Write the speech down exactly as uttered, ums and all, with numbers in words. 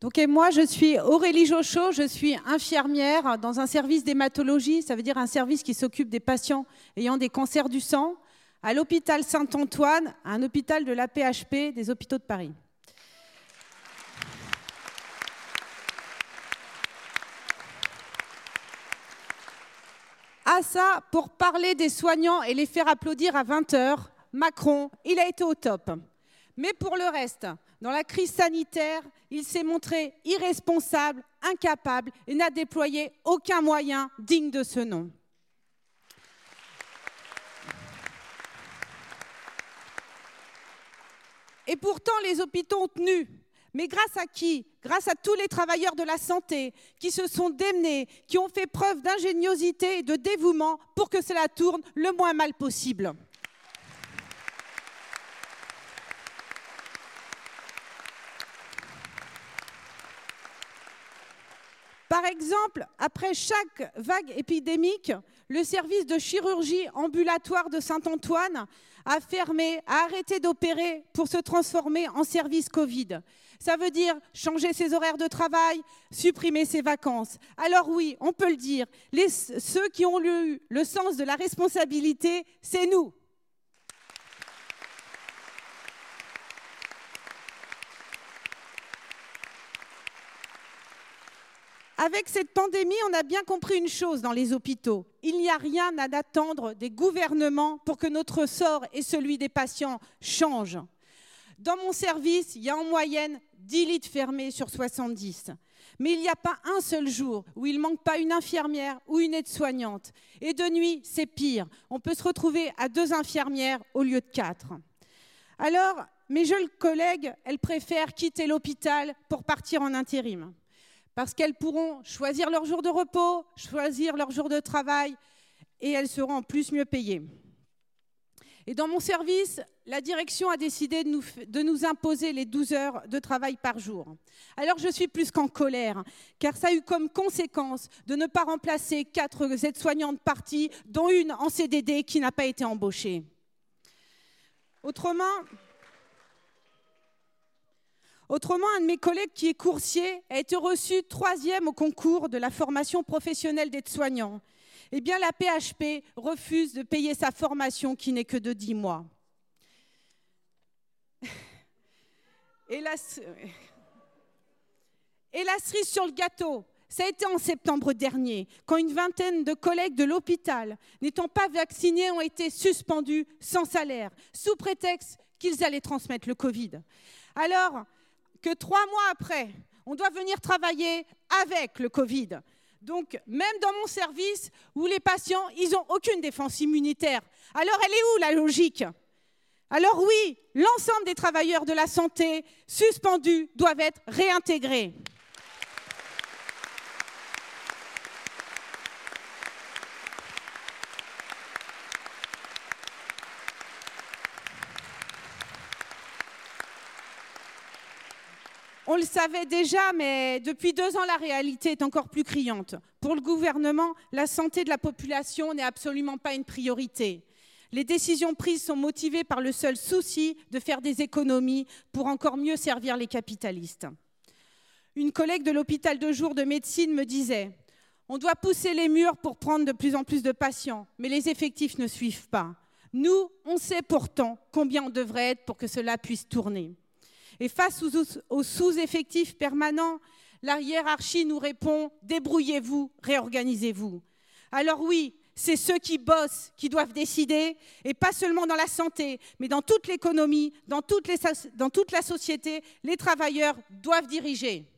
Donc, et moi, je suis Aurélie Jochot, je suis infirmière dans un service d'hématologie, ça veut dire un service qui s'occupe des patients ayant des cancers du sang, à l'hôpital Saint-Antoine, un hôpital de l'A P H P des hôpitaux de Paris. Ah ça, pour parler des soignants et les faire applaudir à vingt heures, Macron, il a été au top. Mais pour le reste, dans la crise sanitaire, il s'est montré irresponsable, incapable et n'a déployé aucun moyen digne de ce nom. Et pourtant, les hôpitaux ont tenu. Mais grâce à qui? Grâce à tous les travailleurs de la santé qui se sont démenés, qui ont fait preuve d'ingéniosité et de dévouement pour que cela tourne le moins mal possible. Par exemple, après chaque vague épidémique, le service de chirurgie ambulatoire de Saint-Antoine a fermé, a arrêté d'opérer pour se transformer en service Covid. Ça veut dire changer ses horaires de travail, supprimer ses vacances. Alors oui, on peut le dire, les, ceux qui ont eu le sens de la responsabilité, c'est nous. Avec cette pandémie, on a bien compris une chose dans les hôpitaux. Il n'y a rien à attendre des gouvernements pour que notre sort et celui des patients changent. Dans mon service, il y a en moyenne dix lits fermés sur soixante-dix. Mais il n'y a pas un seul jour où il ne manque pas une infirmière ou une aide-soignante. Et de nuit, c'est pire. On peut se retrouver à deux infirmières au lieu de quatre. Alors, mes jeunes collègues, elles préfèrent quitter l'hôpital pour partir en intérim. Parce qu'elles pourront choisir leur jour de repos, choisir leur jour de travail, et elles seront en plus mieux payées. Et dans mon service, la direction a décidé de nous, de nous imposer les douze heures de travail par jour. Alors je suis plus qu'en colère, car ça a eu comme conséquence de ne pas remplacer quatre aides-soignantes parties, dont une en C D D qui n'a pas été embauchée. Autrement... Autrement, un de mes collègues qui est coursier a été reçu troisième au concours de la formation professionnelle d'aide-soignant. Eh bien, la P H P refuse de payer sa formation qui n'est que de dix mois. Et la, et la cerise sur le gâteau, ça a été en septembre dernier, quand une vingtaine de collègues de l'hôpital, n'étant pas vaccinés, ont été suspendus sans salaire, sous prétexte qu'ils allaient transmettre le Covid. Alors que trois mois après, on doit venir travailler avec le Covid. Donc, même dans mon service, où les patients, ils n'ont aucune défense immunitaire. Alors, elle est où la logique? Alors oui, l'ensemble des travailleurs de la santé suspendus doivent être réintégrés. On le savait déjà, mais depuis deux ans, la réalité est encore plus criante. Pour le gouvernement, la santé de la population n'est absolument pas une priorité. Les décisions prises sont motivées par le seul souci de faire des économies pour encore mieux servir les capitalistes. Une collègue de l'hôpital de jour de médecine me disait « On doit pousser les murs pour prendre de plus en plus de patients, mais les effectifs ne suivent pas. Nous, on sait pourtant combien on devrait être pour que cela puisse tourner. » Et face aux sous-effectifs permanents, la hiérarchie nous répond « Débrouillez-vous, réorganisez-vous ». Alors oui, c'est ceux qui bossent qui doivent décider, et pas seulement dans la santé, mais dans toute l'économie, dans, toutes les, dans toute la société, les travailleurs doivent diriger.